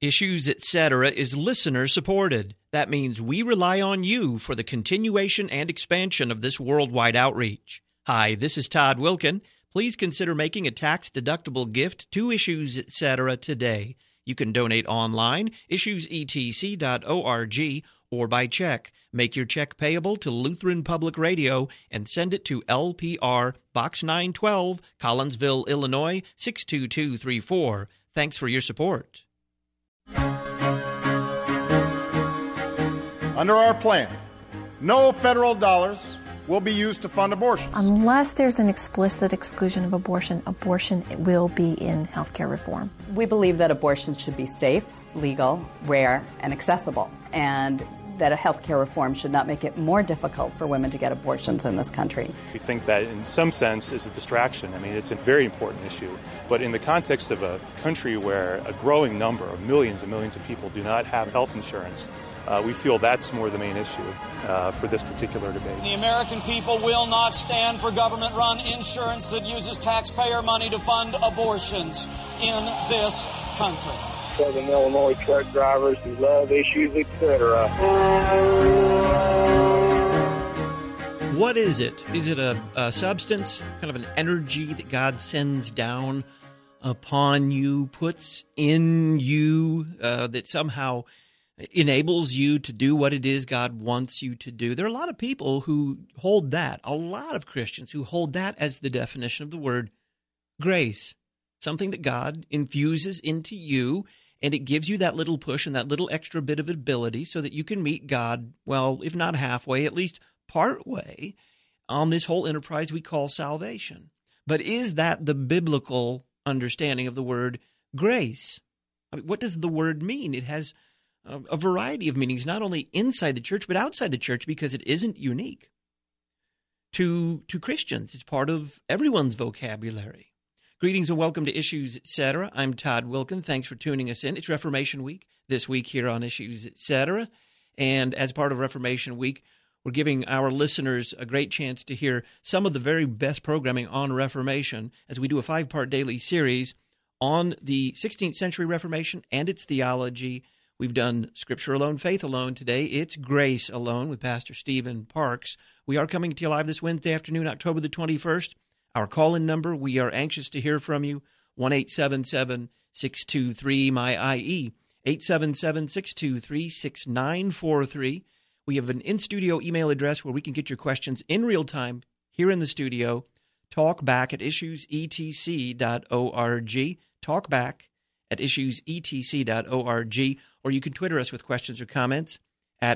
Issues, Etc. is listener-supported. That means we rely on you for the continuation and expansion of this worldwide outreach. Hi, this is Todd Wilkin. Please consider making a tax-deductible gift to Issues, Etc. today. You can donate online, issuesetc.org, or by check. Make your check payable to Lutheran Public Radio and send it to LPR Box 912, Collinsville, Illinois, 62234. Thanks for your support. Under our plan, no federal dollars will be used to fund abortions. Unless there's an explicit exclusion of abortion, abortion will be in healthcare reform. We believe that abortion should be safe, legal, rare, and accessible, and that a healthcare reform should not make it more difficult for women to get abortions in this country. We think that in some sense is a distraction. I mean, it's a very important issue. But in the context of a country where a growing number of millions and millions of people do not have health insurance, we feel that's more the main issue for this particular debate. The American people will not stand for government-run insurance that uses taxpayer money to fund abortions in this country. Southern Illinois truck drivers who love Issues, Etc. What is it? Is it a substance, kind of an energy that God sends down upon you, puts in you, that somehow enables you to do what it is God wants you to do? There are a lot of people who hold that, a lot of Christians who hold that as the definition of the word grace, something that God infuses into you, and it gives you that little push and that little extra bit of ability so that you can meet God, well, if not halfway, at least part way on this whole enterprise we call salvation. But is that the biblical understanding of the word grace? I mean, what does the word mean? It has a variety of meanings, not only inside the church, but outside the church, because it isn't unique to Christians. It's part of everyone's vocabulary. Greetings and welcome to Issues, Etc. I'm Todd Wilkin. Thanks for tuning us in. It's Reformation Week this week here on Issues, Etc. And as part of Reformation Week, we're giving our listeners a great chance to hear some of the very best programming on Reformation as we do a 5-part daily series on the 16th century Reformation and its theology. We've done Scripture Alone, Faith Alone. Today, it's Grace Alone with Pastor Stephen Parks. We are coming to you live this Wednesday afternoon, October the 21st. Our call-in number, we are anxious to hear from you, 1-877-623-MY-IE, 877-623-6943. We have an in-studio email address where we can get your questions in real time here in the studio. Talkback at issuesetc.org. Talkback at issuesetc.org. Or you can Twitter us with questions or comments at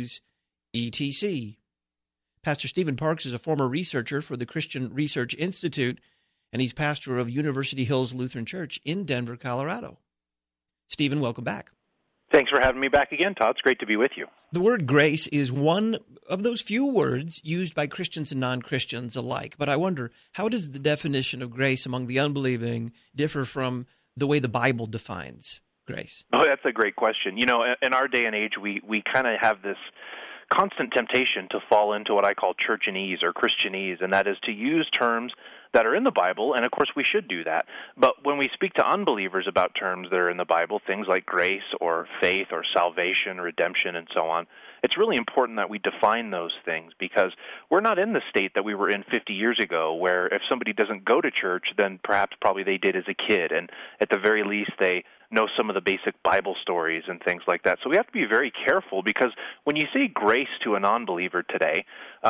issuesetc. Pastor Stephen Parks is a former researcher for the Christian Research Institute, and he's pastor of University Hills Lutheran Church in Denver, Colorado. Stephen, welcome back. Thanks for having me back again, Todd. It's great to be with you. The word grace is one of those few words used by Christians and non-Christians alike. But I wonder, how does the definition of grace among the unbelieving differ from the way the Bible defines grace? Oh, that's a great question. You know, in our day and age, we kind of have this constant temptation to fall into what I call churchanese or Christianese, and that is to use terms that are in the Bible, and of course we should do that. But when we speak to unbelievers about terms that are in the Bible, things like grace or faith or salvation, redemption, and so on, it's really important that we define those things, because we're not in the state that we were in 50 years ago, where if somebody doesn't go to church, then perhaps probably they did as a kid, and at the very least they know some of the basic Bible stories and things like that. So we have to be very careful, because when you say grace to a non-believer today,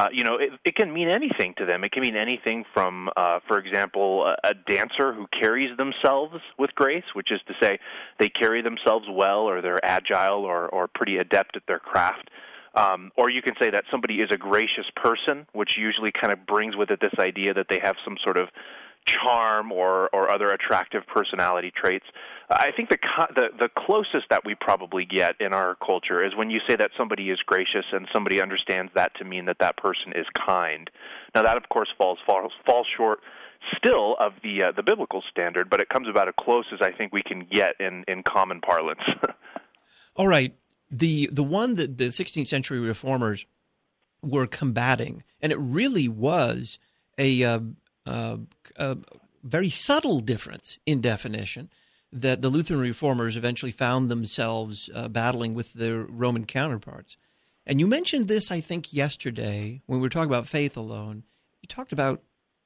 it can mean anything to them. It can mean anything from, for example, a dancer who carries themselves with grace, which is to say they carry themselves well, or they're agile or pretty adept at their craft. Or you can say that somebody is a gracious person, which usually kind of brings with it this idea that they have some sort of charm or other attractive personality traits. I think the closest that we probably get in our culture is when you say that somebody is gracious and somebody understands that to mean that that person is kind. Now that, of course, falls short still of the biblical standard, but it comes about as close as I think we can get in common parlance. All right. The one that the 16th century reformers were combating, and it really was a very subtle difference in definition. that the Lutheran reformers eventually found themselves battling with their Roman counterparts. And you mentioned this, I think, yesterday when we were talking about faith alone. You talked about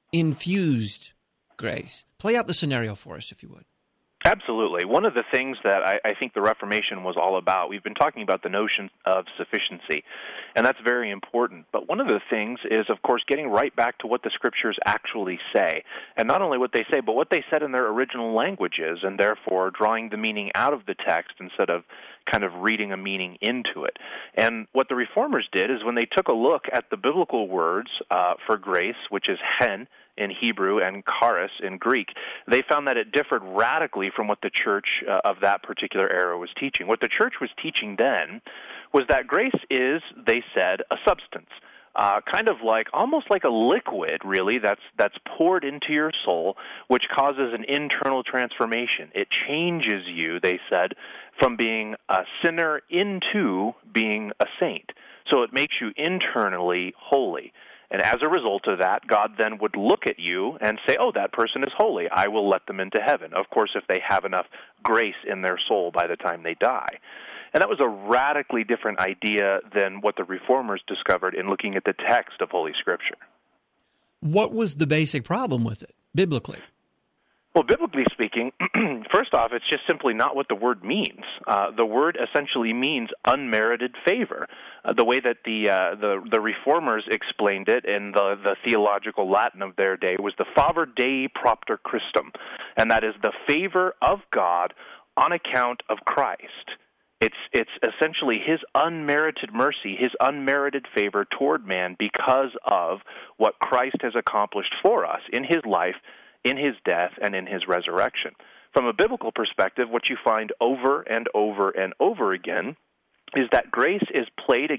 infused grace. Play out the scenario for us, if you would. Absolutely. One of the things that I think the Reformation was all about, we've been talking about the notion of sufficiency, and that's very important. But one of the things is, of course, getting right back to what the Scriptures actually say. And not only what they say, but what they said in their original languages, and therefore drawing the meaning out of the text instead of kind of reading a meaning into it. And what the Reformers did is when they took a look at the biblical words for grace, which is hen in Hebrew and charis in Greek, they found that it differed radically from what the church of that particular era was teaching. What the church was teaching then was that grace is, they said, a substance. Kind of like, almost like a liquid, really, that's poured into your soul, which causes an internal transformation. It changes you, they said, from being a sinner into being a saint. So it makes you internally holy. And as a result of that, God then would look at you and say, oh, that person is holy. I will let them into heaven. Of course, if they have enough grace in their soul by the time they die. And that was a radically different idea than what the Reformers discovered in looking at the text of Holy Scripture. What was the basic problem with it, biblically? Well, biblically speaking, first off, it's just simply not what the word means. The word essentially means unmerited favor. The way that the Reformers explained it in the theological Latin of their day was the favor Dei propter Christum, and that is the favor of God on account of Christ. It's essentially his unmerited mercy, his unmerited favor toward man because of what Christ has accomplished for us in his life, in his death, and in his resurrection. From a biblical perspective, what you find over and over and over again is that grace is played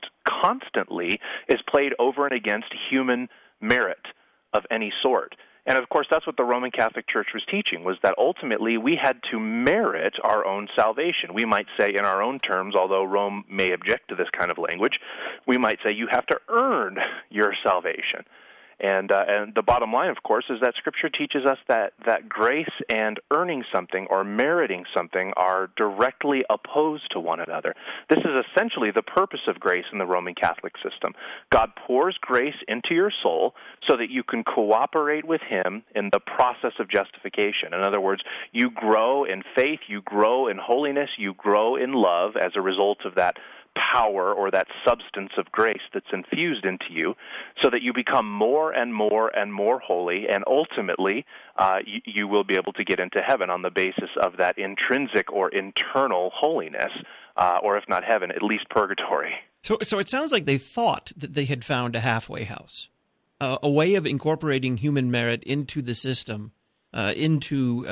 over and against human merit of any sort. And of course, that's what the Roman Catholic Church was teaching, was that ultimately we had to merit our own salvation. We might say in our own terms, although Rome may object to this kind of language, we might say you have to earn your salvation. And the bottom line, of course, is that Scripture teaches us that grace and earning something or meriting something are directly opposed to one another. This is essentially the purpose of grace in the Roman Catholic system. God pours grace into your soul so that you can cooperate with Him in the process of justification. In other words, you grow in faith, you grow in holiness, you grow in love as a result of that power or that substance of grace that's infused into you, so that you become more and more and more holy, and ultimately you will be able to get into heaven on the basis of that intrinsic or internal holiness, or if not heaven, at least purgatory. So it sounds like they thought that they had found a halfway house, a way of incorporating human merit into the system, into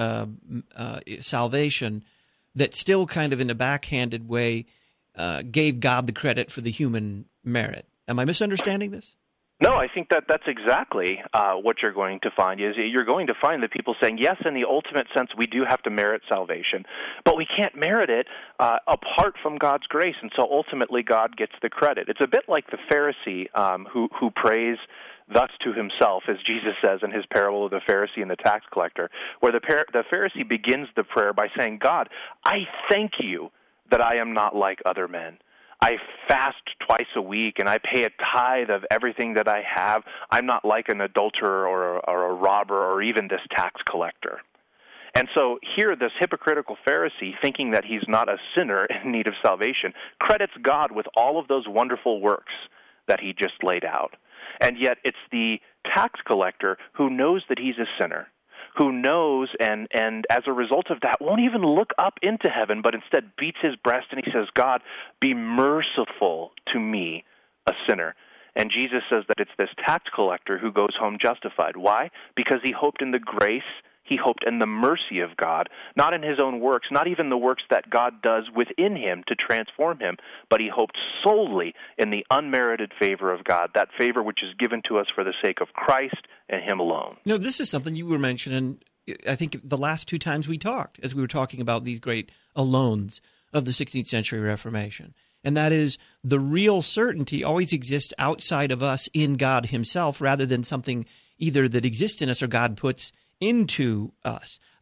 salvation, that still kind of in a backhanded way gave God the credit for the human merit. Am I misunderstanding this? No, I think that's exactly what you're going to find. Is you're going to find that people saying, yes, in the ultimate sense, we do have to merit salvation, but we can't merit it apart from God's grace, and so ultimately God gets the credit. It's a bit like the Pharisee who prays thus to himself, as Jesus says in his parable of the Pharisee and the tax collector, where the Pharisee begins the prayer by saying, God, I thank you that I am not like other men. I fast twice a week, and I pay a tithe of everything that I have. I'm not like an adulterer or a robber or even this tax collector. And so here, this hypocritical Pharisee, thinking that he's not a sinner in need of salvation, credits God with all of those wonderful works that he just laid out. And yet it's the tax collector who knows that he's a sinner, who knows and as a result of that won't even look up into heaven, but instead beats his breast and he says, God, be merciful to me, a sinner. And Jesus says that it's this tax collector who goes home justified. Why? Because he hoped in the grace, he hoped in the mercy of God, not in his own works, not even the works that God does within him to transform him, but he hoped solely in the unmerited favor of God, that favor which is given to us for the sake of Christ and him alone. No, this is something you were mentioning, I think, the last two times we talked, as we were talking about these great alones of the 16th century Reformation. And that is, the real certainty always exists outside of us in God himself, rather than something either that exists in us or God puts into us.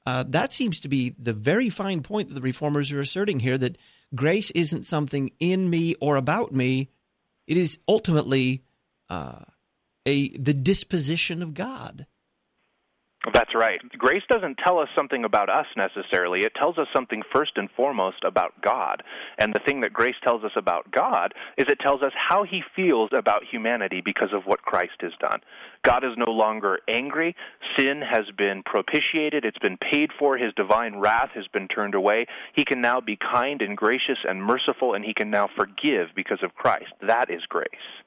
That seems to be the very fine point that the Reformers are asserting here, that grace isn't something in me or about me. It is ultimately the disposition of God. That's right. Grace doesn't tell us something about us necessarily. It tells us something first and foremost about God. And the thing that grace tells us about God is it tells us how he feels about humanity because of what Christ has done. God is no longer angry. Sin has been propitiated. It's been paid for. His divine wrath has been turned away. He can now be kind and gracious and merciful, and he can now forgive because of Christ. That is grace.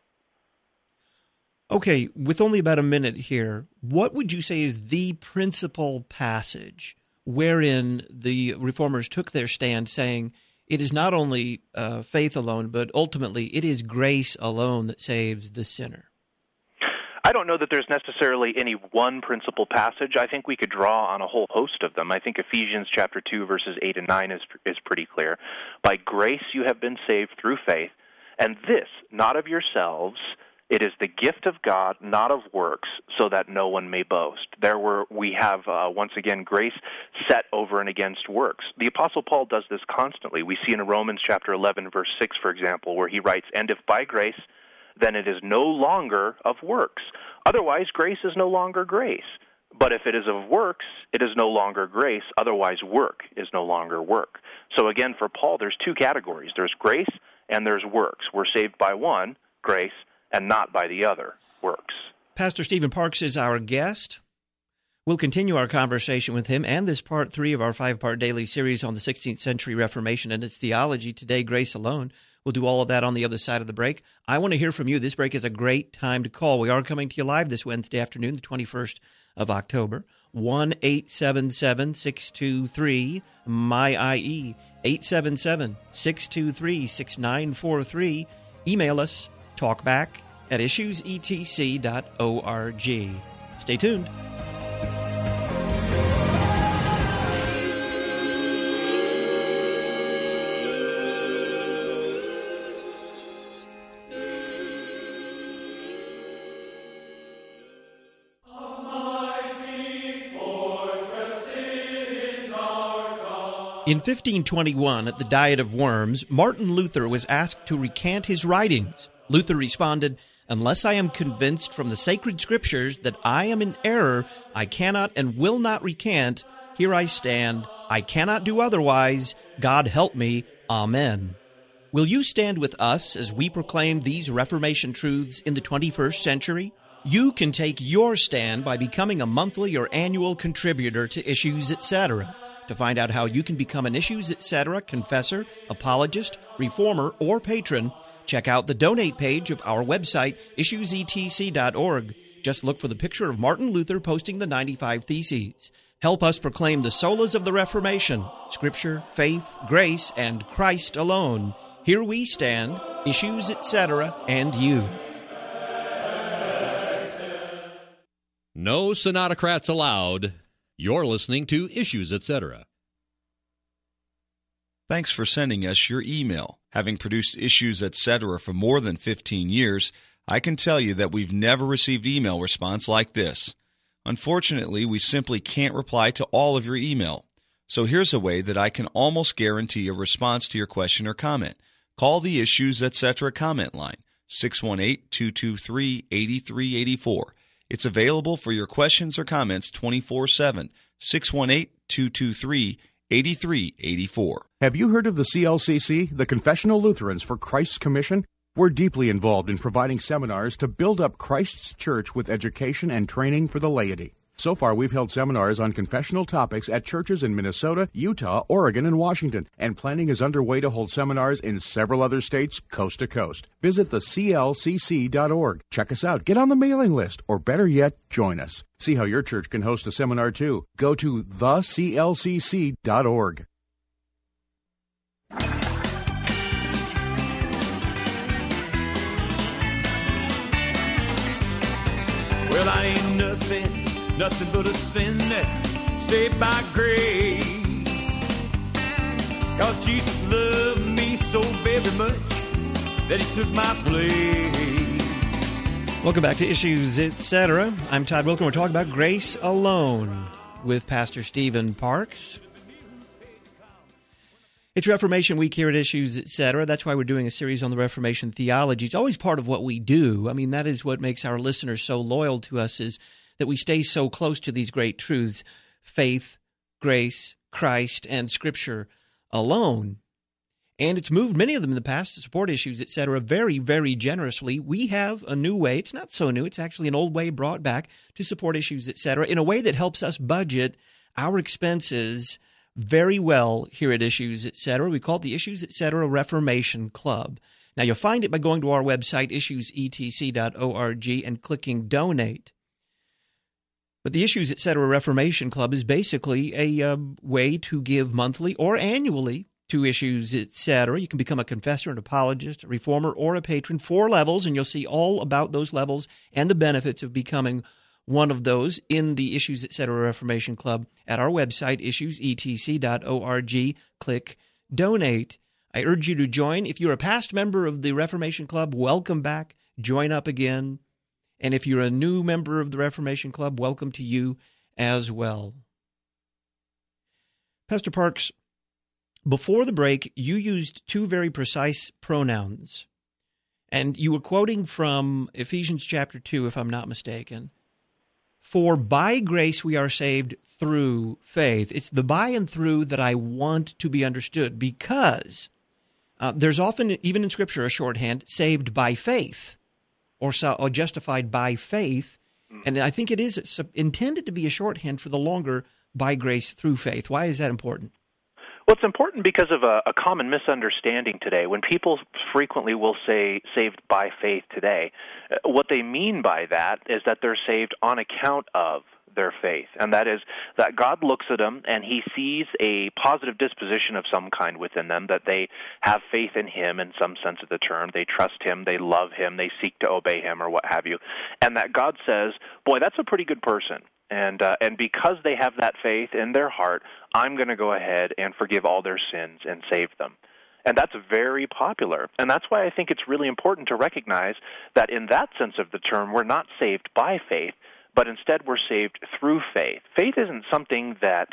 Okay, with only about a minute here, what would you say is the principal passage wherein the Reformers took their stand saying it is not only faith alone, but ultimately it is grace alone that saves the sinner? I don't know that there's necessarily any one principal passage. I think we could draw on a whole host of them. I think Ephesians chapter 2, verses 8 and 9 is pretty clear. By grace you have been saved through faith, and this, not of yourselves. It is the gift of God, not of works, so that no one may boast. We have, once again, grace set over and against works. The Apostle Paul does this constantly. We see in Romans chapter 11, verse 6, for example, where he writes, "And if by grace, then it is no longer of works. Otherwise, grace is no longer grace. But if it is of works, it is no longer grace. Otherwise, work is no longer work." So again, for Paul, there's two categories. There's grace and there's works. We're saved by one, grace, and not by the other, works. Pastor Stephen Parks is our guest. We'll continue our conversation with him and this part 3 of our 5-part daily series on the 16th century Reformation and its theology, Today, Grace Alone. We'll do all of that on the other side of the break. I want to hear from you. This break is a great time to call. We are coming to you live this Wednesday afternoon, the 21st of October. 1-877-623-MY-IE, 877-623-6943. Email us, talkback@issuesetc.org. Stay tuned. In 1521, at the Diet of Worms, Martin Luther was asked to recant his writings. Luther responded, "Unless I am convinced from the sacred scriptures that I am in error, I cannot and will not recant. Here I stand. I cannot do otherwise. God help me. Amen." Will you stand with us as we proclaim these Reformation truths in the 21st century? You can take your stand by becoming a monthly or annual contributor to Issues Etc. To find out how you can become an Issues Etc. confessor, apologist, reformer, or patron, check out the donate page of our website, issuesetc.org. Just look for the picture of Martin Luther posting the 95 Theses. Help us proclaim the solas of the Reformation, Scripture, faith, grace, and Christ alone. Here we stand, Issues Etc., and you. No sonatocrats allowed. You're listening to Issues Etc. Thanks for sending us your email. Having produced Issues Etc. for more than 15 years, I can tell you that we've never received email response like this. Unfortunately, we simply can't reply to all of your email. So here's a way that I can almost guarantee a response to your question or comment. Call the Issues Etc. comment line, 618-223-8384. It's available for your questions or comments 24/7, 618-223-8384. Have you heard of the CLCC, the Confessional Lutherans for Christ's Commission? We're deeply involved in providing seminars to build up Christ's church with education and training for the laity. So far, we've held seminars on confessional topics at churches in Minnesota, Utah, Oregon, and Washington, and planning is underway to hold seminars in several other states, coast to coast. Visit the clcc.org. Check us out, get on the mailing list, or better yet, join us. See how your church can host a seminar too. Go to theclcc.org. Well, I ain't nothing but a sinner, saved by grace. 'Cause Jesus loved me so very much that he took my place. Welcome back to Issues Etc. I'm Todd Wilken. We're talking about grace alone. with Pastor Stephen Parks. It's Reformation Week here at Issues, Etc. That's why we're doing a series on the Reformation theology. It's always part of what we do. I mean, that is what makes our listeners so loyal to us, is that we stay so close to these great truths: faith, grace, Christ, and Scripture alone. And it's moved many of them in the past to support Issues, Etc. very, very generously. We have a new way. It's not so new. It's actually an old way brought back to support Issues, Etc. in a way that helps us budget our expenses very well here at Issues, Etc. We call it the Issues, Etc. Reformation Club. Now, you'll find it by going to our website, issuesetc.org, and clicking Donate. But the Issues, Etc. Reformation Club is basically a way to give monthly or annually to Issues, Etc. You can become a confessor, an apologist, a reformer, or a patron. 4 levels, and you'll see all about those levels and the benefits of becoming one of those in the Issues, Etc. Reformation Club at our website, issuesetc.org. Click Donate. I urge you to join. If you're a past member of the Reformation Club, welcome back. Join up again. And if you're a new member of the Reformation Club, welcome to you as well. Pastor Parks, before the break, you used 2 very precise pronouns. And you were quoting from Ephesians chapter 2, if I'm not mistaken. For by grace we are saved through faith. It's the by and through that I want to be understood, because there's often, even in Scripture, a shorthand, saved by faith or justified by faith. And I think it is intended to be a shorthand for the longer by grace through faith. Why is that important? Well, it's important because of a common misunderstanding today. When people frequently will say saved by faith today, what they mean by that is that they're saved on account of their faith. And that is that God looks at them and he sees a positive disposition of some kind within them, that they have faith in him in some sense of the term. They trust him, they love him, they seek to obey him, or what have you. And that God says, boy, that's a pretty good person. And because they have that faith in their heart, I'm going to go ahead and forgive all their sins and save them. And that's very popular. And that's why I think it's really important to recognize that in that sense of the term, we're not saved by faith, but instead we're saved through faith. Faith isn't something that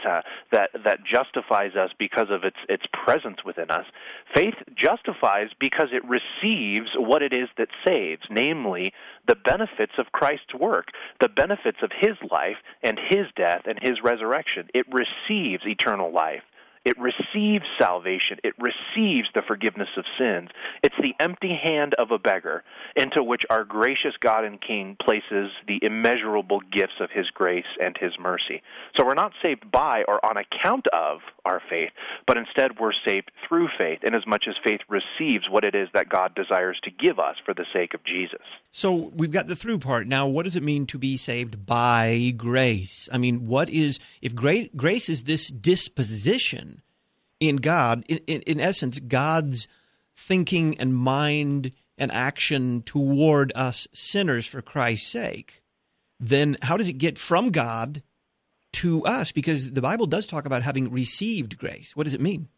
justifies us because of its presence within us. Faith justifies because it receives what it is that saves, namely the benefits of Christ's work, the benefits of his life and his death and his resurrection. It receives eternal life. It receives salvation. It receives the forgiveness of sins. It's the empty hand of a beggar into which our gracious God and King places the immeasurable gifts of his grace and his mercy. So we're not saved by or on account of our faith, but instead we're saved through faith, inasmuch as faith receives what it is that God desires to give us for the sake of Jesus. So we've got the through part. Now, what does it mean to be saved by grace? I mean, if grace is this disposition in God, in essence, God's thinking and mind and action toward us sinners for Christ's sake, then how does it get from God to us? Because the Bible does talk about having received grace. What does it mean?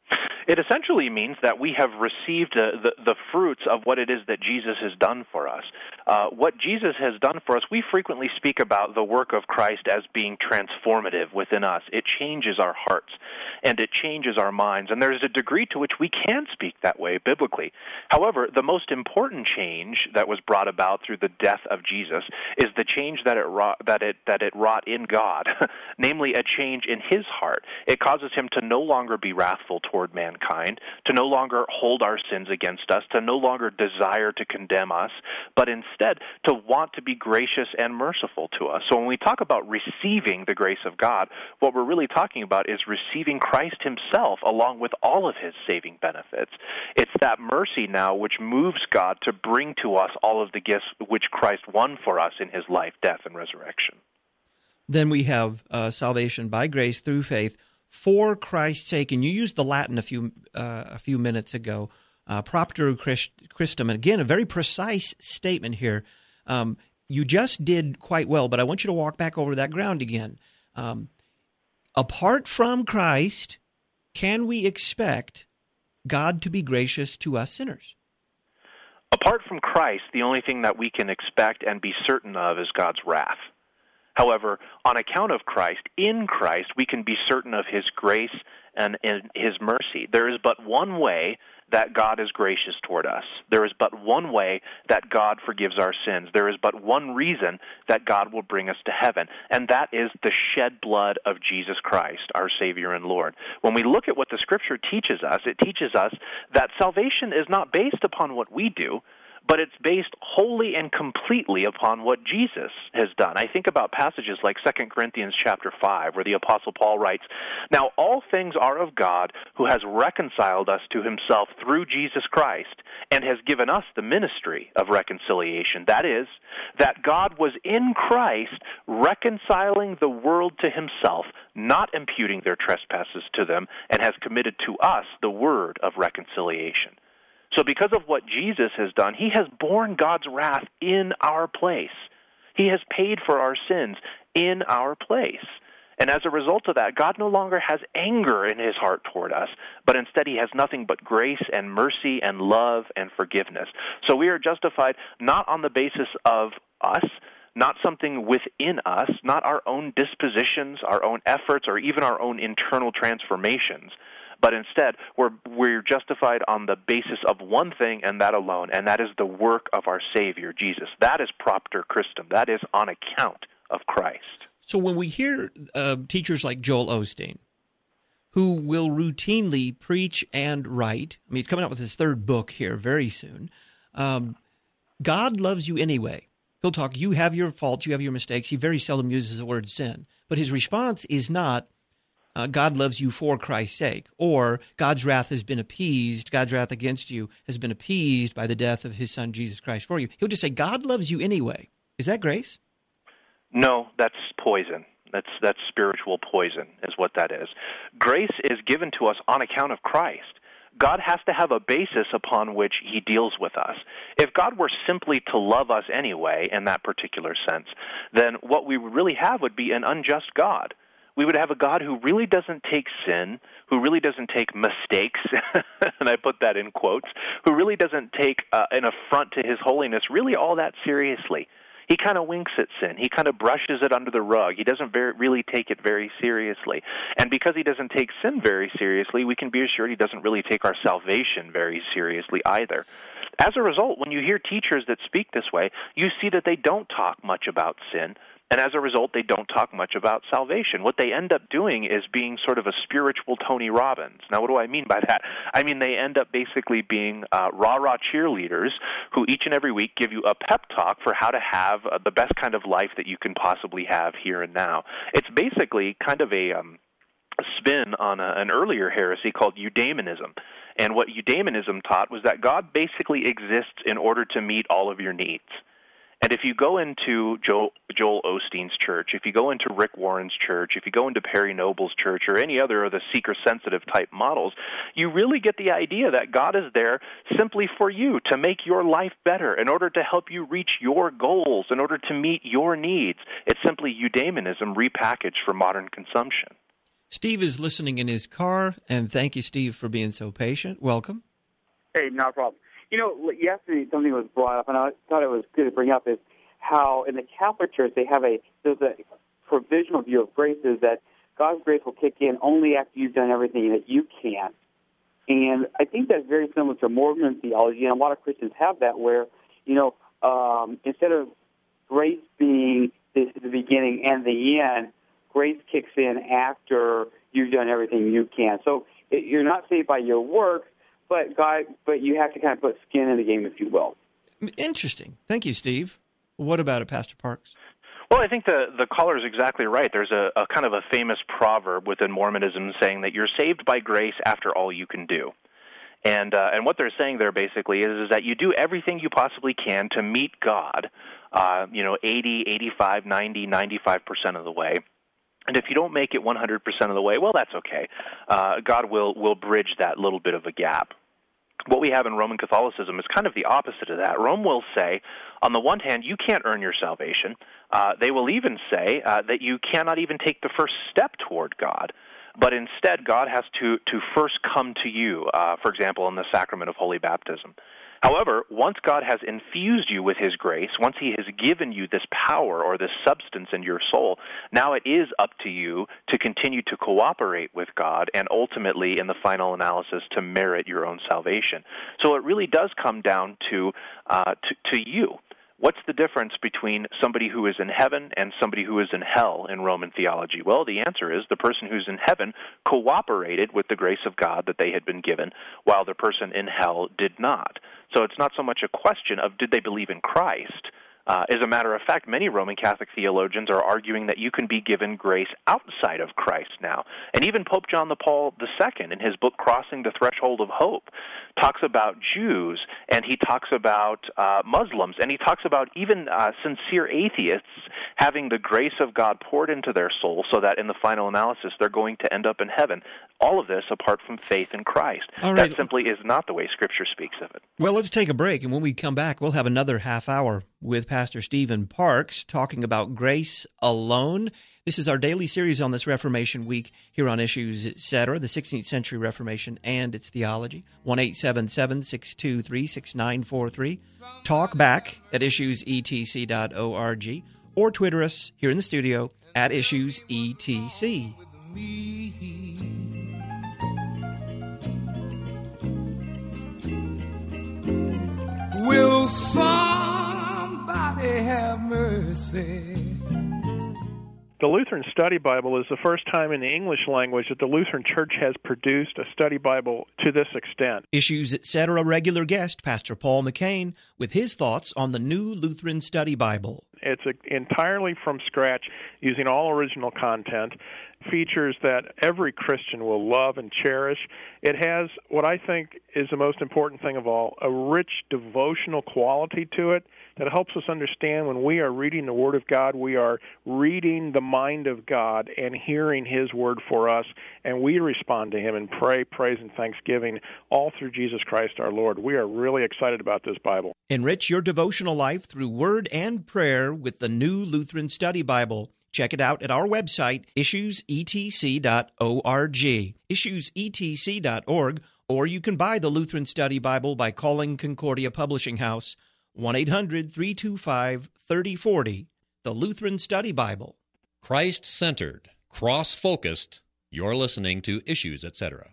It essentially means that we have received the fruits of what it is that Jesus has done for us. What Jesus has done for us, we frequently speak about the work of Christ as being transformative within us. It changes our hearts, and it changes our minds, and there's a degree to which we can speak that way biblically. However, the most important change that was brought about through the death of Jesus is the change that it wrought in God, namely a change in his heart. It causes him to no longer be wrathful toward mankind, to no longer hold our sins against us, to no longer desire to condemn us, but instead to want to be gracious and merciful to us. So when we talk about receiving the grace of God, what we're really talking about is receiving Christ himself along with all of his saving benefits. It's that mercy now which moves God to bring to us all of the gifts which Christ won for us in his life, death, and resurrection. Then we have salvation by grace through faith for Christ's sake, and you used the Latin a few minutes ago, propter Christum. And again, a very precise statement here. You just did quite well, but I want you to walk back over that ground again. Apart from Christ, can we expect God to be gracious to us sinners? Apart from Christ, the only thing that we can expect and be certain of is God's wrath. However, on account of Christ, in Christ, we can be certain of his grace and his mercy. There is but one way that God is gracious toward us. There is but one way that God forgives our sins. There is but one reason that God will bring us to heaven, and that is the shed blood of Jesus Christ, our Savior and Lord. When we look at what the Scripture teaches us, it teaches us that salvation is not based upon what we do, but it's based wholly and completely upon what Jesus has done. I think about passages like 2 Corinthians chapter 5, where the Apostle Paul writes, "Now all things are of God, who has reconciled us to himself through Jesus Christ, and has given us the ministry of reconciliation." That is, that God was in Christ reconciling the world to himself, not imputing their trespasses to them, and has committed to us the word of reconciliation. So because of what Jesus has done, he has borne God's wrath in our place. He has paid for our sins in our place. And as a result of that, God no longer has anger in his heart toward us, but instead he has nothing but grace and mercy and love and forgiveness. So we are justified not on the basis of us, not something within us, not our own dispositions, our own efforts, or even our own internal transformations. But instead, we're justified on the basis of one thing and that alone, and that is the work of our Savior, Jesus. That is propter Christum. That is on account of Christ. So when we hear teachers like Joel Osteen, who will routinely preach and write, I mean, he's coming out with his third book here very soon, God loves you anyway. He'll talk, you have your faults, you have your mistakes. He very seldom uses the word sin. But his response is not, God loves you for Christ's sake, or God's wrath has been appeased, God's wrath against you has been appeased by the death of his Son, Jesus Christ, for you. He'll just say, God loves you anyway. Is that grace? No, that's poison. That's spiritual poison is what that is. Grace is given to us on account of Christ. God has to have a basis upon which he deals with us. If God were simply to love us anyway, in that particular sense, then what we would really have would be an unjust God. We would have a God who really doesn't take sin, who really doesn't take mistakes, and I put that in quotes, who really doesn't take an affront to his holiness really all that seriously. He kind of winks at sin. He kind of brushes it under the rug. He doesn't really take it very seriously. And because he doesn't take sin very seriously, we can be assured he doesn't really take our salvation very seriously either. As a result, when you hear teachers that speak this way, you see that they don't talk much about sin. And as a result, they don't talk much about salvation. What they end up doing is being sort of a spiritual Tony Robbins. Now, what do I mean by that? I mean they end up basically being rah-rah cheerleaders who each and every week give you a pep talk for how to have the best kind of life that you can possibly have here and now. It's basically kind of a spin on an earlier heresy called eudaimonism. And what eudaimonism taught was that God basically exists in order to meet all of your needs. And if you go into Joel Osteen's church, if you go into Rick Warren's church, if you go into Perry Noble's church, or any other of the seeker-sensitive type models, you really get the idea that God is there simply for you, to make your life better, in order to help you reach your goals, in order to meet your needs. It's simply eudaimonism repackaged for modern consumption. Steve is listening in his car, and thank you, Steve, for being so patient. Welcome. Hey, no problem. You know, yesterday something was brought up, and I thought it was good to bring up, is how in the Catholic Church there's a provisional view of grace is that God's grace will kick in only after you've done everything that you can. And I think that's very similar to Mormon theology, and a lot of Christians have that where, instead of grace being the beginning and the end, grace kicks in after you've done everything you can. So you're not saved by your work, but you have to kind of put skin in the game, if you will. Interesting. Thank you, Steve. What about it, Pastor Parks? Well, I think the caller is exactly right. There's a kind of a famous proverb within Mormonism saying that you're saved by grace after all you can do. And what they're saying there basically is that you do everything you possibly can to meet God, 80, 85, 90, 95% of the way. And if you don't make it 100% of the way, well, that's okay. God will bridge that little bit of a gap. What we have in Roman Catholicism is kind of the opposite of that. Rome will say, on the one hand, you can't earn your salvation. They will even say that you cannot even take the first step toward God. but instead God has to first come to you, for example, in the sacrament of holy baptism. However, once God has infused you with His grace, once He has given you this power or this substance in your soul, now it is up to you to continue to cooperate with God and ultimately, in the final analysis, to merit your own salvation. So it really does come down to you. What's the difference between somebody who is in heaven and somebody who is in hell in Roman theology? Well, the answer is the person who's in heaven cooperated with the grace of God that they had been given, while the person in hell did not. So it's not so much a question of did they believe in Christ. As a matter of fact, many Roman Catholic theologians are arguing that you can be given grace outside of Christ now. And even Pope John Paul II, in his book Crossing the Threshold of Hope, talks about Jews, and he talks about Muslims, and he talks about even sincere atheists having the grace of God poured into their soul so that in the final analysis they're going to end up in heaven. All of this apart from faith in Christ. All right. That simply is not the way Scripture speaks of it. Well, let's take a break, and when we come back, we'll have another half hour with Pastor Stephen Parks talking about grace alone. This is our daily series on this Reformation Week here on Issues, Etc., the 16th Century Reformation and its theology. 1-877-623-6943. Talk back at issuesetc.org or Twitter us here in the studio at issuesetc. Will somebody have mercy? The Lutheran Study Bible is the first time in the English language that the Lutheran Church has produced a study Bible to this extent. Issues, Etc. regular guest, Pastor Paul McCain, with his thoughts on the new Lutheran Study Bible. It's entirely from scratch, using all original content, features that every Christian will love and cherish. It has what I think is the most important thing of all, a rich devotional quality to it that helps us understand when we are reading the Word of God, we are reading the mind of God and hearing His Word for us, and we respond to Him in praise, and thanksgiving, all through Jesus Christ our Lord. We are really excited about this Bible. Enrich your devotional life through word and prayer with the new Lutheran Study Bible. Check it out at our website, issuesetc.org, issuesetc.org, or you can buy the Lutheran Study Bible by calling Concordia Publishing House, 1-800-325-3040, the Lutheran Study Bible. Christ-centered, cross-focused, you're listening to Issues, Etc.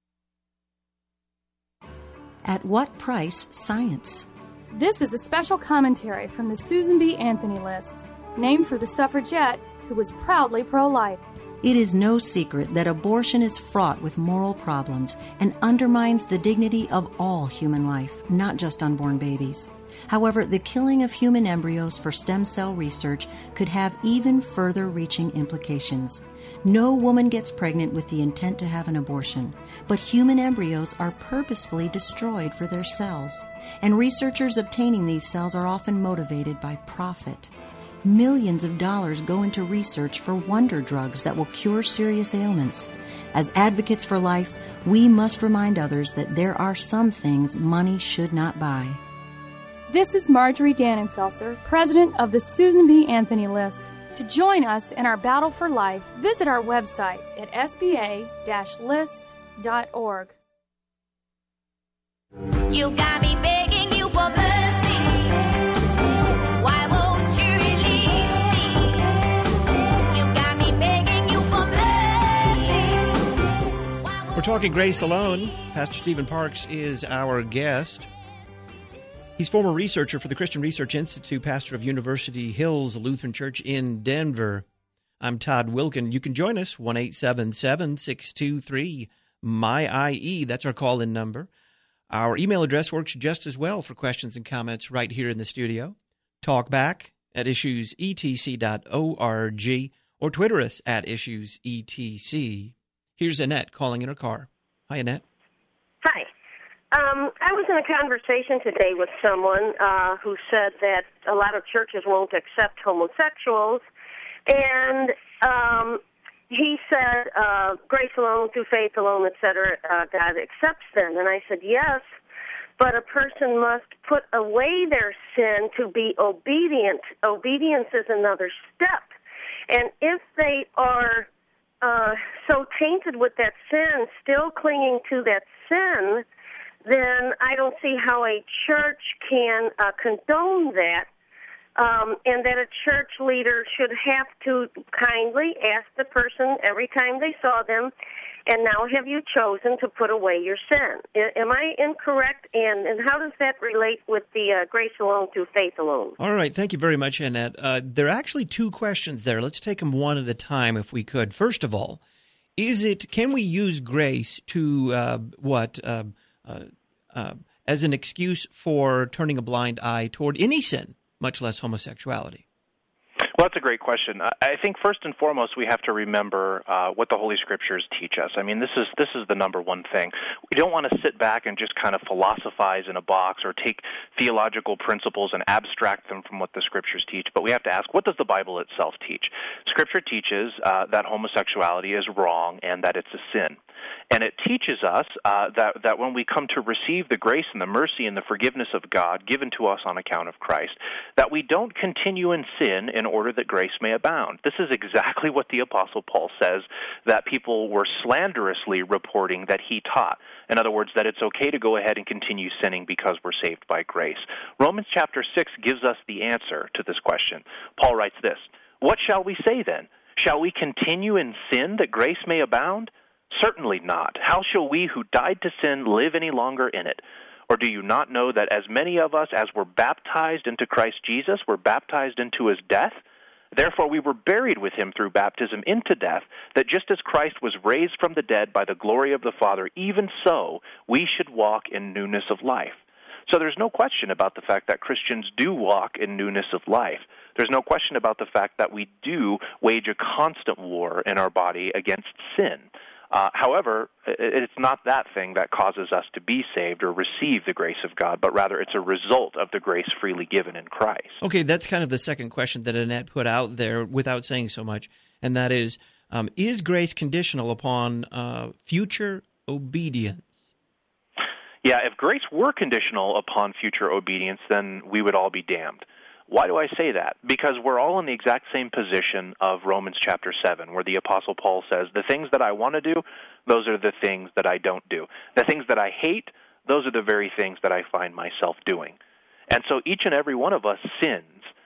At what price science? This is a special commentary from the Susan B. Anthony List, named for the suffragette who was proudly pro-life. It is no secret that abortion is fraught with moral problems and undermines the dignity of all human life, not just unborn babies. However, the killing of human embryos for stem cell research could have even further reaching implications. No woman gets pregnant with the intent to have an abortion, but human embryos are purposefully destroyed for their cells, and researchers obtaining these cells are often motivated by profit. Millions of dollars go into research for wonder drugs that will cure serious ailments. As advocates for life, we must remind others that there are some things money should not buy. This is Marjorie Dannenfelser, president of the Susan B. Anthony List. To join us in our battle for life, visit our website at sba-list.org. You got me begging you for mercy. Why won't you release me? You got me begging you for mercy. We're talking grace alone. Pastor Stephen Parks is our guest. He's former researcher for the Christian Research Institute, pastor of University Hills Lutheran Church in Denver. I'm Todd Wilkin. You can join us, 1-877-623-MY-IE. That's our call-in number. Our email address works just as well for questions and comments right here in the studio. Talk back at issuesetc.org or Twitter us at issuesetc. Here's Annette calling in her car. Hi, Annette. Hi. I was in a conversation today with someone who said that a lot of churches won't accept homosexuals, and he said, grace alone, through faith alone, etc., God accepts them. And I said, yes, but a person must put away their sin to be obedient. Obedience is another step. And if they are so tainted with that sin, still clinging to that sin, then I don't see how a church can condone that, and that a church leader should have to kindly ask the person every time they saw them, and now have you chosen to put away your sin? Am I incorrect? And how does that relate with the grace alone through faith alone? All right. Thank you very much, Annette. There are actually two questions there. Let's take them one at a time if we could. First of all, can we use grace to as an excuse for turning a blind eye toward any sin, much less homosexuality? Well, that's a great question. I think first and foremost we have to remember what the Holy Scriptures teach us. I mean, this is the number one thing. We don't want to sit back and just kind of philosophize in a box or take theological principles and abstract them from what the Scriptures teach, but we have to ask, what does the Bible itself teach? Scripture teaches that homosexuality is wrong and that it's a sin. And it teaches us that when we come to receive the grace and the mercy and the forgiveness of God given to us on account of Christ, that we don't continue in sin in order that grace may abound. This is exactly what the Apostle Paul says that people were slanderously reporting that he taught. In other words, that it's okay to go ahead and continue sinning because we're saved by grace. Romans chapter 6 gives us the answer to this question. Paul writes this, "What shall we say then? Shall we continue in sin that grace may abound? Certainly not. How shall we who died to sin live any longer in it? Or do you not know that as many of us as were baptized into Christ Jesus were baptized into his death? Therefore we were buried with him through baptism into death, that just as Christ was raised from the dead by the glory of the Father, even so we should walk in newness of life." So there's no question about the fact that Christians do walk in newness of life. There's no question about the fact that we do wage a constant war in our body against sin. However, it's not that thing that causes us to be saved or receive the grace of God, but rather it's a result of the grace freely given in Christ. Okay, that's kind of the second question that Annette put out there without saying so much, and that is grace conditional upon future obedience? Yeah, if grace were conditional upon future obedience, then we would all be damned. Why do I say that? Because we're all in the exact same position of Romans chapter 7, where the Apostle Paul says, the things that I want to do, those are the things that I don't do. The things that I hate, those are the very things that I find myself doing. And so each and every one of us sins.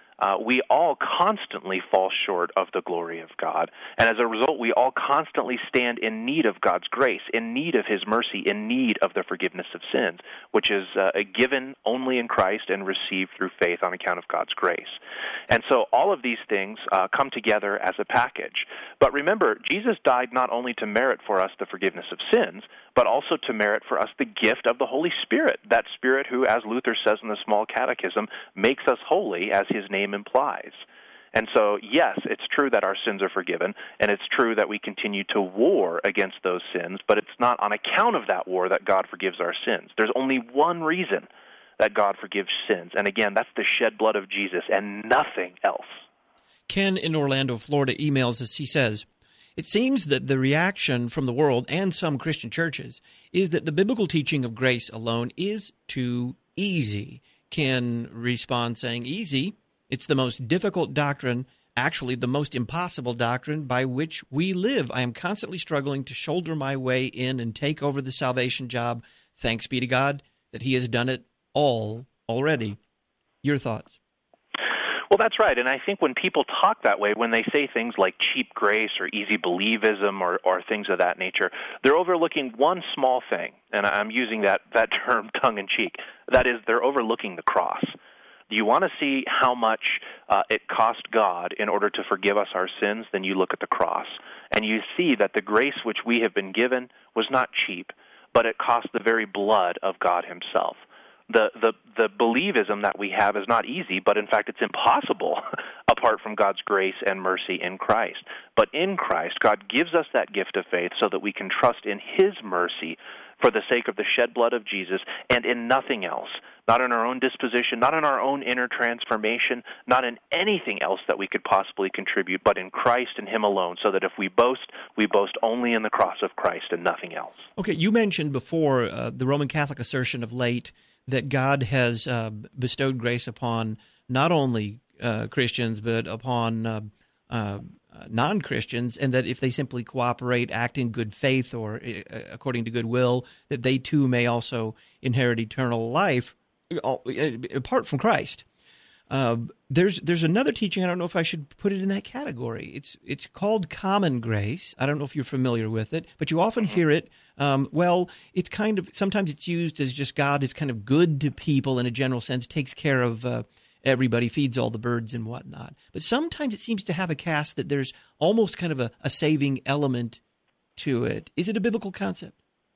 We all constantly fall short of the glory of God. And as a result, we all constantly stand in need of God's grace, in need of his mercy, in need of the forgiveness of sins, which is given only in Christ and received through faith on account of God's grace. And so all of these things come together as a package. But remember, Jesus died not only to merit for us the forgiveness of sins, but also to merit for us the gift of the Holy Spirit, that Spirit who, as Luther says in the Small Catechism, makes us holy as his name implies. And so, yes, it's true that our sins are forgiven, and it's true that we continue to war against those sins, but it's not on account of that war that God forgives our sins. There's only one reason that God forgives sins, and again, that's the shed blood of Jesus and nothing else. Ken in Orlando, Florida, emails us. He says, "It seems that the reaction from the world and some Christian churches is that the biblical teaching of grace alone is too easy." Ken responds saying, "Easy? It's the most difficult doctrine, actually the most impossible doctrine by which we live. I am constantly struggling to shoulder my way in and take over the salvation job. Thanks be to God that he has done it all already." Your thoughts? Well, that's right, and I think when people talk that way, when they say things like cheap grace or easy believism or things of that nature, they're overlooking one small thing, and I'm using that term tongue-in-cheek. That is, they're overlooking the cross. Do you want to see how much it cost God in order to forgive us our sins? Then you look at the cross, and you see that the grace which we have been given was not cheap, but it cost the very blood of God himself. The believism that we have is not easy, but in fact it's impossible apart from God's grace and mercy in Christ. But in Christ, God gives us that gift of faith so that we can trust in his mercy for the sake of the shed blood of Jesus and in nothing else, not in our own disposition, not in our own inner transformation, not in anything else that we could possibly contribute, but in Christ and him alone, so that if we boast only in the cross of Christ and nothing else. Okay, you mentioned before the Roman Catholic assertion of late that God has bestowed grace upon not only Christians, but upon non-Christians, and that if they simply cooperate, act in good faith or according to good will, that they too may also inherit eternal life apart from Christ. There's another teaching. I don't know if I should put it in that category. It's called common grace. I don't know if you're familiar with it, but you often hear it. It's kind of, sometimes it's used as just God is kind of good to people in a general sense, takes care of everybody, feeds all the birds and whatnot. But sometimes it seems to have a cast that there's almost kind of a saving element to it. Is it a biblical concept?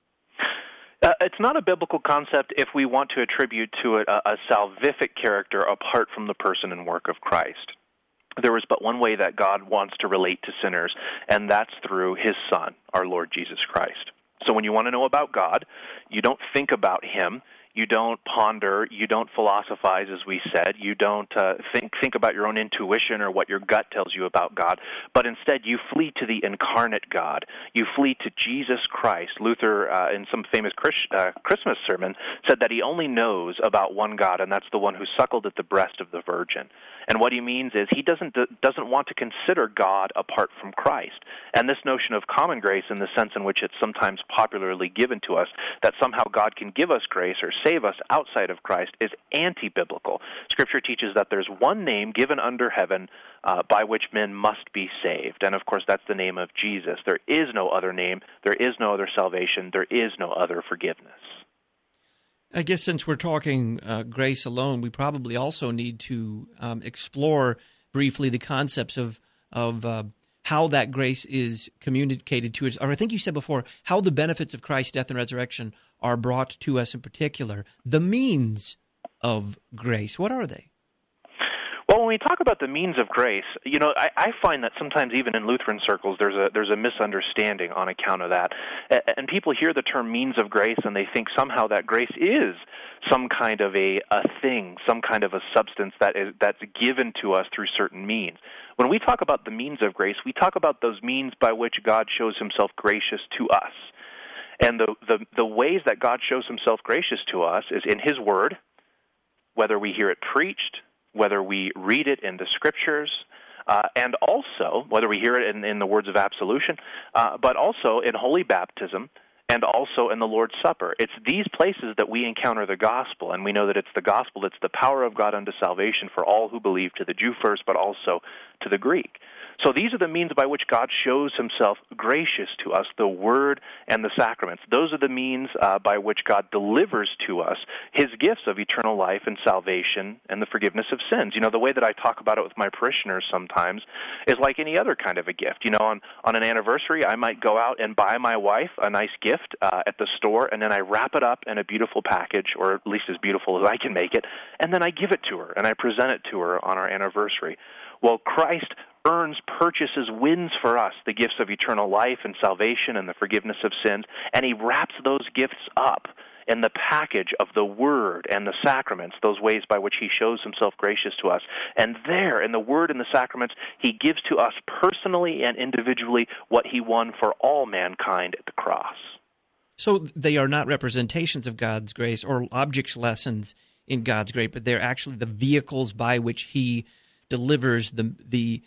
It's not a biblical concept if we want to attribute to it a salvific character apart from the person and work of Christ. There is but one way that God wants to relate to sinners, and that's through His Son, our Lord Jesus Christ. So when you want to know about God, you don't think about Him. You don't ponder, you don't philosophize, as we said. You don't think about your own intuition or what your gut tells you about God, but instead you flee to the incarnate God. You flee to Jesus Christ. Luther, in some famous Christmas sermon, said that he only knows about one God, and that's the one who suckled at the breast of the Virgin. And what he means is he doesn't want to consider God apart from Christ. And this notion of common grace, in the sense in which it's sometimes popularly given to us, that somehow God can give us grace or save us outside of Christ, is anti-biblical. Scripture teaches that there's one name given under heaven by which men must be saved. And of course, that's the name of Jesus. There is no other name. There is no other salvation. There is no other forgiveness. I guess since we're talking grace alone, we probably also need to explore briefly the concepts of how that grace is communicated to us. Or I think you said before, how the benefits of Christ's death and resurrection are brought to us in particular. The means of grace, what are they? Well, when we talk about the means of grace, I find that sometimes even in Lutheran circles there's a misunderstanding on account of that. And people hear the term means of grace and they think somehow that grace is some kind of a thing, some kind of a substance that's given to us through certain means. When we talk about the means of grace, we talk about those means by which God shows Himself gracious to us. And the ways that God shows Himself gracious to us is in His Word, whether we hear it preached, whether we read it in the Scriptures, and also whether we hear it in the words of absolution, but also in holy baptism, and also in the Lord's Supper. It's these places that we encounter the gospel, and we know that it's the gospel that's the power of God unto salvation for all who believe, to the Jew first, but also to the Greek. So these are the means by which God shows Himself gracious to us, the Word and the sacraments. Those are the means by which God delivers to us His gifts of eternal life and salvation and the forgiveness of sins. The way that I talk about it with my parishioners sometimes is like any other kind of a gift. On an anniversary, I might go out and buy my wife a nice gift at the store, and then I wrap it up in a beautiful package, or at least as beautiful as I can make it, and then I give it to her, and I present it to her on our anniversary. Well, Christ earns, purchases, wins for us the gifts of eternal life and salvation and the forgiveness of sins, and He wraps those gifts up in the package of the Word and the sacraments, those ways by which He shows Himself gracious to us. And there, in the Word and the sacraments, He gives to us personally and individually what He won for all mankind at the cross. So they are not representations of God's grace or object lessons in God's grace, but they're actually the vehicles by which He delivers the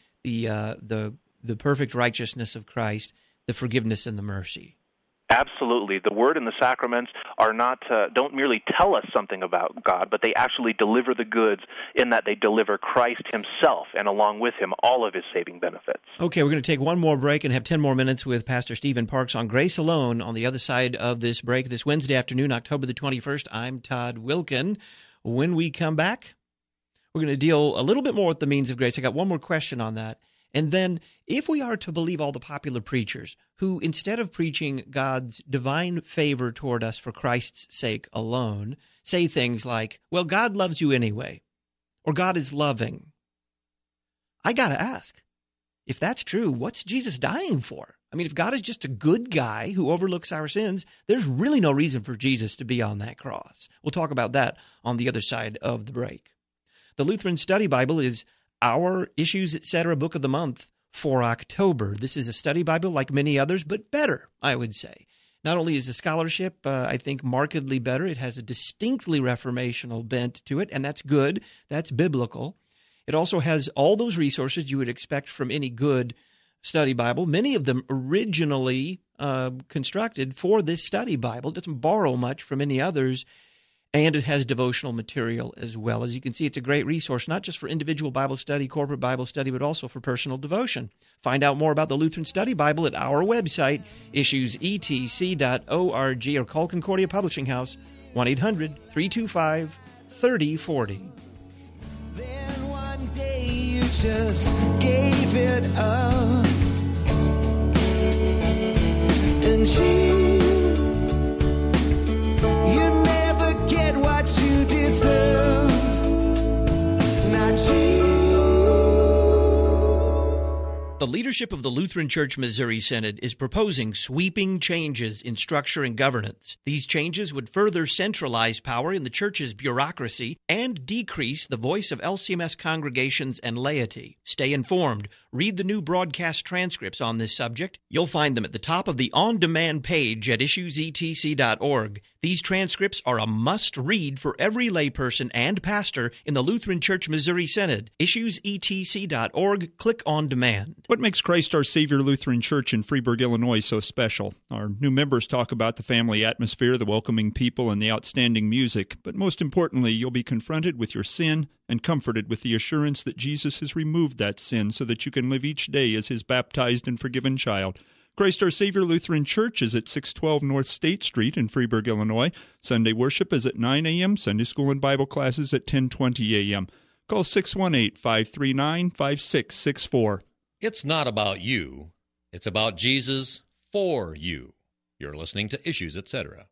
perfect righteousness of Christ, the forgiveness and the mercy. Absolutely. The Word and the sacraments are don't merely tell us something about God, but they actually deliver the goods in that they deliver Christ Himself, and along with Him, all of His saving benefits. Okay, we're going to take one more break and have 10 more minutes with Pastor Stephen Parks on Grace Alone on the other side of this break this Wednesday afternoon, October the 21st. I'm Todd Wilkin. When we come back, we're going to deal a little bit more with the means of grace. I got one more question on that. And then, if we are to believe all the popular preachers who, instead of preaching God's divine favor toward us for Christ's sake alone, say things like, well, God loves you anyway, or God is loving, I got to ask, if that's true, what's Jesus dying for? I mean, if God is just a good guy who overlooks our sins, there's really no reason for Jesus to be on that cross. We'll talk about that on the other side of the break. The Lutheran Study Bible is our Issues, Etc. book of the month for October. This is a study Bible like many others, but better, I would say. Not only is the scholarship, I think, markedly better, it has a distinctly reformational bent to it, and that's good. That's biblical. It also has all those resources you would expect from any good Study Bible, many of them originally constructed for this study Bible. It doesn't borrow much from any others, and it has devotional material as well. As you can see, it's a great resource, not just for individual Bible study, corporate Bible study, but also for personal devotion. Find out more about the Lutheran Study Bible at our website, issuesetc.org, or call Concordia Publishing House, 1-800-325-3040. Then one day you just gave it up. And you never get what you deserve. Not The leadership of the Lutheran Church Missouri Synod is proposing sweeping changes in structure and governance. These changes would further centralize power in the church's bureaucracy and decrease the voice of LCMS congregations and laity. Stay informed. Read the new broadcast transcripts on this subject. You'll find them at the top of the on-demand page at issuesetc.org. These transcripts are a must-read for every layperson and pastor in the Lutheran Church Missouri Synod. Issuesetc.org. Click on demand. What makes Christ Our Savior Lutheran Church in Freeburg, Illinois so special? Our new members talk about the family atmosphere, the welcoming people, and the outstanding music. But most importantly, you'll be confronted with your sin and comforted with the assurance that Jesus has removed that sin so that you can live each day as His baptized and forgiven child. Christ Our Savior Lutheran Church is at 612 North State Street in Freeburg, Illinois. Sunday worship is at 9 a.m., Sunday school and Bible classes at 10:20 a.m. Call 618-539-5664. It's not about you. It's about Jesus for you. You're listening to Issues, Etc.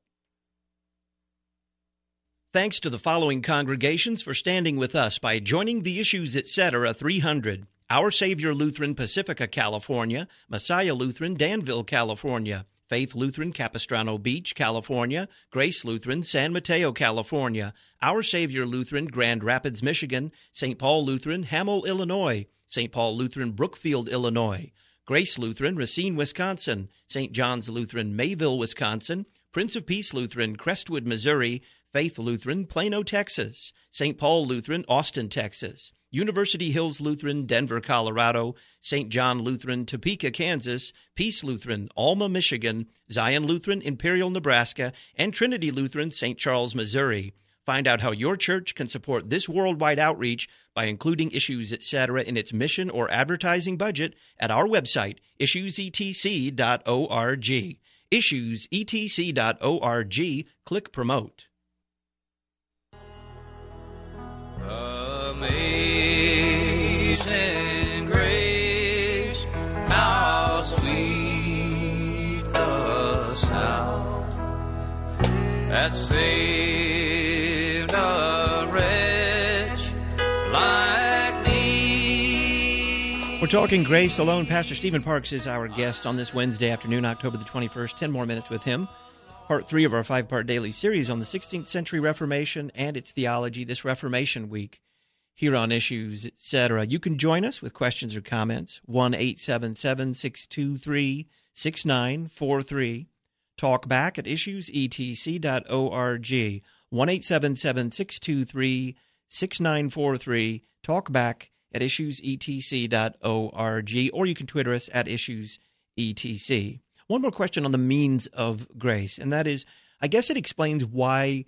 Thanks to the following congregations for standing with us by joining the Issues, Etc. 300. Our Savior Lutheran, Pacifica, California. Messiah Lutheran, Danville, California. Faith Lutheran, Capistrano Beach, California. Grace Lutheran, San Mateo, California. Our Savior Lutheran, Grand Rapids, Michigan. St. Paul Lutheran, Hamel, Illinois. St. Paul Lutheran, Brookfield, Illinois. Grace Lutheran, Racine, Wisconsin. St. John's Lutheran, Mayville, Wisconsin. Prince of Peace Lutheran, Crestwood, Missouri. Faith Lutheran, Plano, Texas. St. Paul Lutheran, Austin, Texas. University Hills Lutheran, Denver, Colorado. St. John Lutheran, Topeka, Kansas. Peace Lutheran, Alma, Michigan. Zion Lutheran, Imperial, Nebraska. And Trinity Lutheran, St. Charles, Missouri. Find out how your church can support this worldwide outreach by including Issues, Etc. in its mission or advertising budget at our website, issuesetc.org. Issuesetc.org. Click Promote. Amazing grace, how sweet the sound that saved a wretch like me. We're talking grace alone. Pastor Stephen Parks is our guest on this Wednesday afternoon, October the 21st. 10 more minutes with him. Part 3 of our 5-part daily series on the 16th century Reformation and its theology this Reformation week here on Issues, Etc. You can join us with questions or comments. 1-877-623-6943. Talk back at issuesetc.org. 1-877-623-6943. Talk back at issuesetc.org. Or you can Twitter us at issuesetc. One more question on the means of grace, and that is, I guess it explains why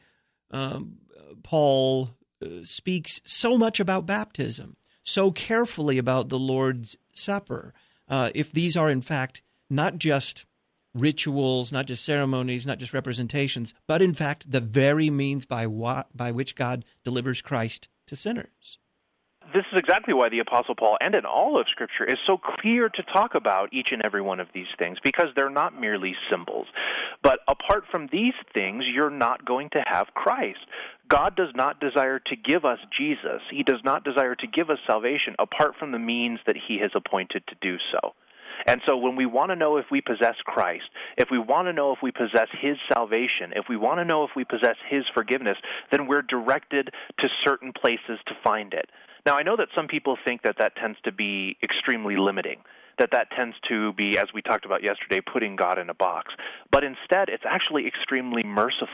Paul speaks so much about baptism, so carefully about the Lord's Supper, if these are in fact not just rituals, not just ceremonies, not just representations, but in fact the very means by which God delivers Christ to sinners. This is exactly why the Apostle Paul, and in all of Scripture, is so clear to talk about each and every one of these things, because they're not merely symbols. But apart from these things, you're not going to have Christ. God does not desire to give us Jesus. He does not desire to give us salvation apart from the means that He has appointed to do so. And so when we want to know if we possess Christ, if we want to know if we possess His salvation, if we want to know if we possess His forgiveness, then we're directed to certain places to find it. Now, I know that some people think that that tends to be extremely limiting, that tends to be, as we talked about yesterday, putting God in a box. But instead, it's actually extremely merciful.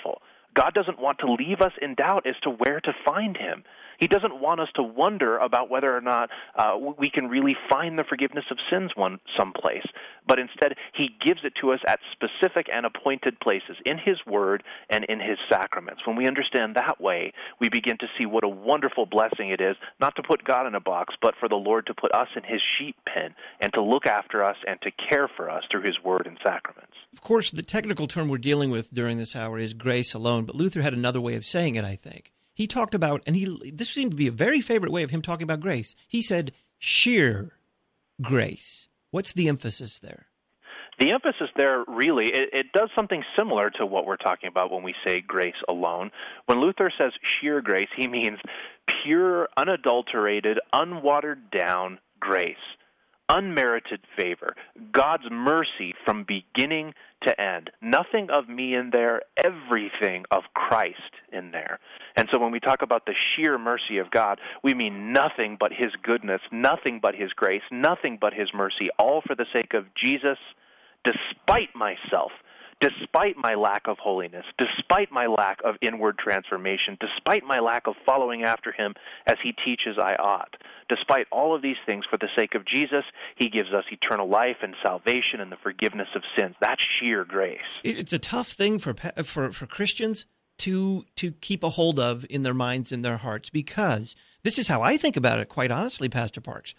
God doesn't want to leave us in doubt as to where to find him. He doesn't want us to wonder about whether or not we can really find the forgiveness of sins someplace. But instead, he gives it to us at specific and appointed places in his word and in his sacraments. When we understand that way, we begin to see what a wonderful blessing it is, not to put God in a box, but for the Lord to put us in his sheep pen and to look after us and to care for us through his word and sacraments. Of course, the technical term we're dealing with during this hour is grace alone, but Luther had another way of saying it, I think. He talked about, and this seemed to be a very favorite way of him talking about grace. He said, sheer grace. What's the emphasis there? The emphasis there, really, it does something similar to what we're talking about when we say grace alone. When Luther says sheer grace, he means pure, unadulterated, unwatered down grace. Unmerited favor, God's mercy from beginning to end. Nothing of me in there, everything of Christ in there. And so when we talk about the sheer mercy of God, we mean nothing but his goodness, nothing but his grace, nothing but his mercy, all for the sake of Jesus, despite myself, despite my lack of holiness, despite my lack of inward transformation, despite my lack of following after him as he teaches I ought. Despite all of these things, for the sake of Jesus, he gives us eternal life and salvation and the forgiveness of sins. That's sheer grace. It's a tough thing for Christians to keep a hold of in their minds and their hearts, because this is how I think about it, quite honestly, Pastor Parks.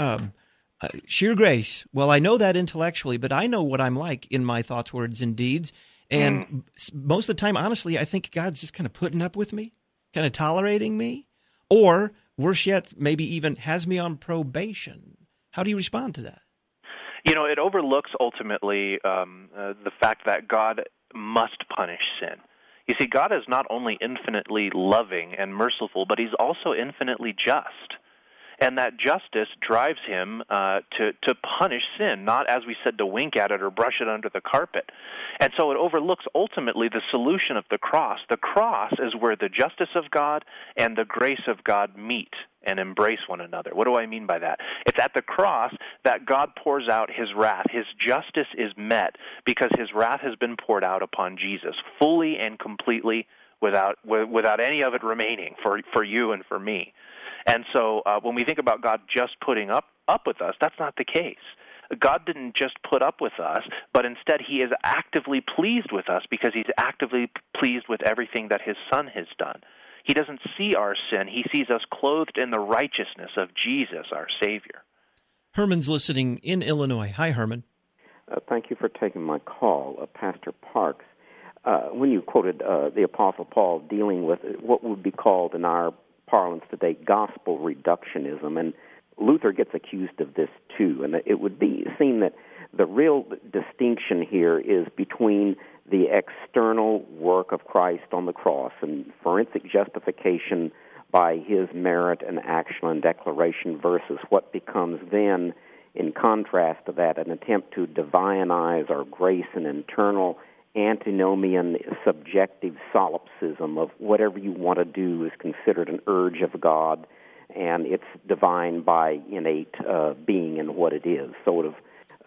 Sheer grace. Well, I know that intellectually, but I know what I'm like in my thoughts, words, and deeds. And most of the time, honestly, I think God's just kind of putting up with me, kind of tolerating me, or worse yet, maybe even has me on probation. How do you respond to that? You know, it overlooks ultimately the fact that God must punish sin. You see, God is not only infinitely loving and merciful, but he's also infinitely just. And that justice drives him to punish sin, not, as we said, to wink at it or brush it under the carpet. And so it overlooks ultimately the solution of the cross. The cross is where the justice of God and the grace of God meet and embrace one another. What do I mean by that? It's at the cross that God pours out his wrath. His justice is met because his wrath has been poured out upon Jesus fully and completely without any of it remaining for you and for me. And so when we think about God just putting up with us, that's not the case. God didn't just put up with us, but instead he is actively pleased with us because he's actively pleased with everything that his Son has done. He doesn't see our sin. He sees us clothed in the righteousness of Jesus, our Savior. Herman's listening in Illinois. Hi, Herman. Thank you for taking my call, Pastor Parks. When you quoted the Apostle Paul dealing with what would be called in our parlance today gospel reductionism, and Luther gets accused of this too, and it would seem that the real distinction here is between the external work of Christ on the cross and forensic justification by his merit and action and declaration versus what becomes then, in contrast to that, an attempt to divinize or grace an internal antinomian subjective solipsism of whatever you want to do is considered an urge of God, and it's divine by innate being in what it is. Sort of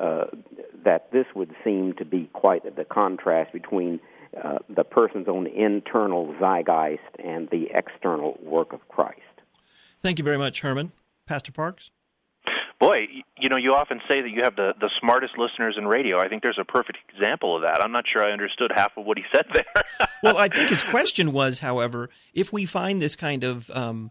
that this would seem to be quite the contrast between the person's own internal zeitgeist and the external work of Christ. Thank you very much, Herman. Pastor Parks? Boy, you know, you often say that you have the smartest listeners in radio. I think there's a perfect example of that. I'm not sure I understood half of what he said there. Well, I think his question was, however, if we find this kind of,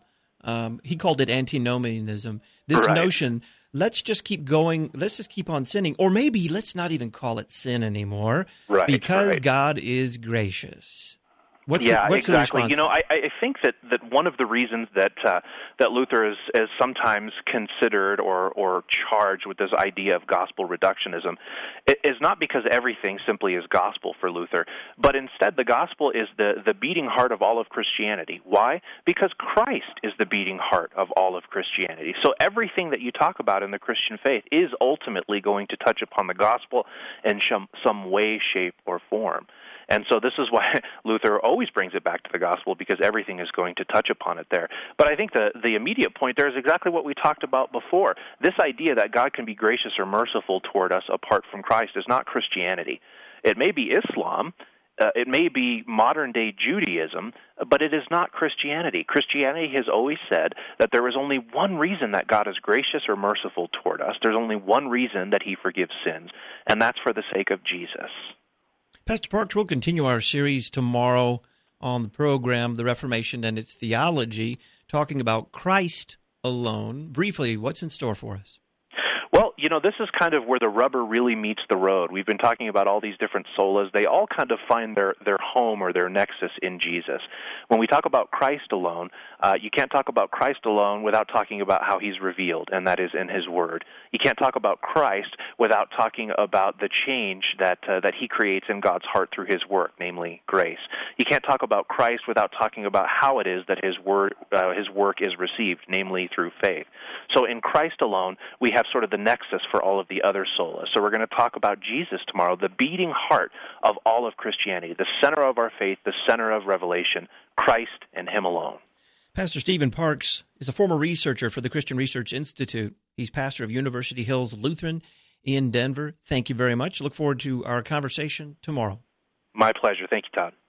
he called it antinomianism, this notion, let's just keep going, let's just keep on sinning, or maybe let's not even call it sin anymore, because God is gracious. What's exactly. You know, I think that one of the reasons that Luther is sometimes considered or charged with this idea of gospel reductionism is not because everything simply is gospel for Luther, but instead the gospel is the beating heart of all of Christianity. Why? Because Christ is the beating heart of all of Christianity. So everything that you talk about in the Christian faith is ultimately going to touch upon the gospel in some way, shape, or form. And so this is why Luther always brings it back to the gospel, because everything is going to touch upon it there. But I think the immediate point there is exactly what we talked about before. This idea that God can be gracious or merciful toward us apart from Christ is not Christianity. It may be Islam, it may be modern-day Judaism, but it is not Christianity. Christianity has always said that there is only one reason that God is gracious or merciful toward us. There's only one reason that he forgives sins, and that's for the sake of Jesus. Pastor Parks, we'll continue our series tomorrow on the program, The Reformation and Its Theology, talking about Christ alone. Briefly, what's in store for us? Well, this is kind of where the rubber really meets the road. We've been talking about all these different solas. They all kind of find their home or their nexus in Jesus. When we talk about Christ alone, you can't talk about Christ alone without talking about how he's revealed, and that is in his word. You can't talk about Christ without talking about the change that he creates in God's heart through his work, namely grace. You can't talk about Christ without talking about how it is that his work is received, namely through faith. So in Christ alone, we have sort of the nexus for all of the other solas. So we're going to talk about Jesus tomorrow, the beating heart of all of Christianity, the center of our faith, the center of revelation, Christ and him alone. Pastor Stephen Parks is a former researcher for the Christian Research Institute. He's pastor of University Hills Lutheran in Denver. Thank you very much. Look forward to our conversation tomorrow. My pleasure. Thank you, Todd.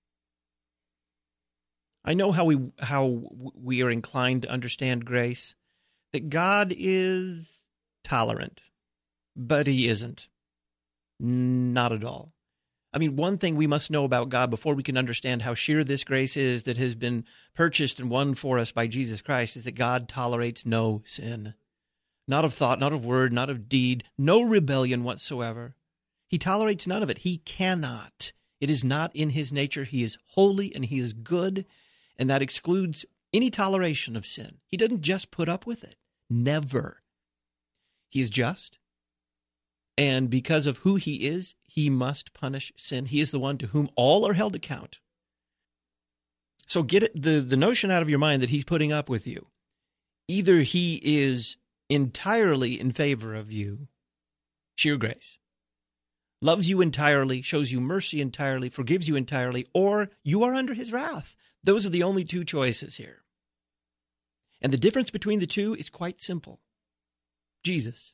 I know how we are inclined to understand grace, that God is tolerant, but he isn't. Not at all. I mean, one thing we must know about God before we can understand how sheer this grace is that has been purchased and won for us by Jesus Christ is that God tolerates no sin. Not of thought, not of word, not of deed, no rebellion whatsoever. He tolerates none of it. He cannot. It is not in his nature. He is holy and he is good, and that excludes any toleration of sin. He doesn't just put up with it. Never. He is just, and because of who he is, he must punish sin. He is the one to whom all are held account. So get it, the notion out of your mind that he's putting up with you. Either he is entirely in favor of you, sheer grace, loves you entirely, shows you mercy entirely, forgives you entirely, or you are under his wrath. Those are the only two choices here. And the difference between the two is quite simple. Jesus.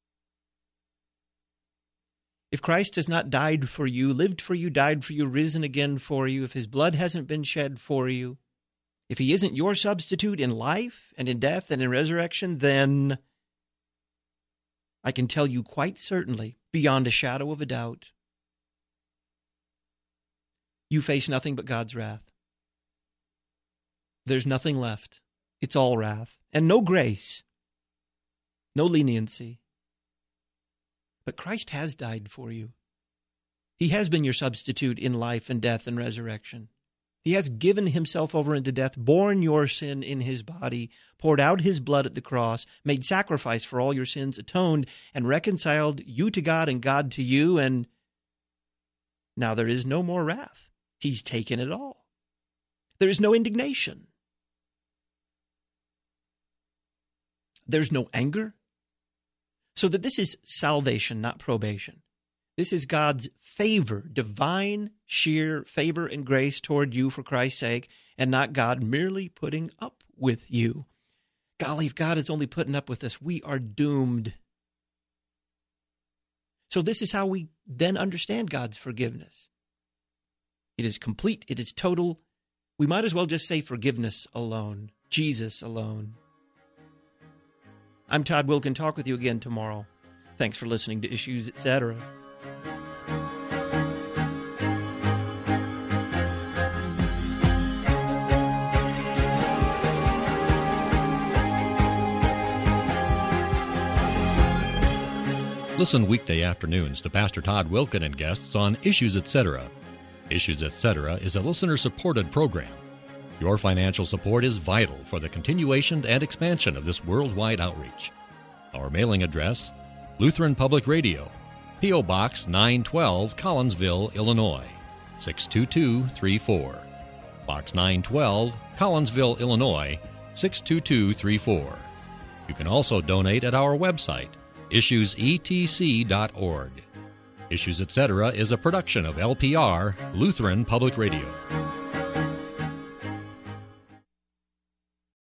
If Christ has not died for you, lived for you, died for you, risen again for you, if his blood hasn't been shed for you, if he isn't your substitute in life and in death and in resurrection, then I can tell you quite certainly, beyond a shadow of a doubt, you face nothing but God's wrath. There's nothing left. It's all wrath. And no grace. No leniency. But Christ has died for you. He has been your substitute in life and death and resurrection. He has given himself over into death, borne your sin in his body, poured out his blood at the cross, made sacrifice for all your sins, atoned, and reconciled you to God and God to you, and now there is no more wrath. He's taken it all. There is no indignation. There's no anger. So that this is salvation, not probation. This is God's favor, divine, sheer favor and grace toward you for Christ's sake, and not God merely putting up with you. Golly, if God is only putting up with us, we are doomed. So this is how we then understand God's forgiveness. It is complete. It is total. We might as well just say forgiveness alone, Jesus alone. I'm Todd Wilken. Talk with you again tomorrow. Thanks for listening to Issues, Etc. Listen weekday afternoons to Pastor Todd Wilken and guests on Issues, Etc. Issues, Etc. is a listener-supported program. Your financial support is vital for the continuation and expansion of this worldwide outreach. Our mailing address, Lutheran Public Radio, P.O. Box 912, Collinsville, Illinois, 62234. Box 912, Collinsville, Illinois, 62234. You can also donate at our website, issuesetc.org. Issues, Etc. is a production of LPR, Lutheran Public Radio.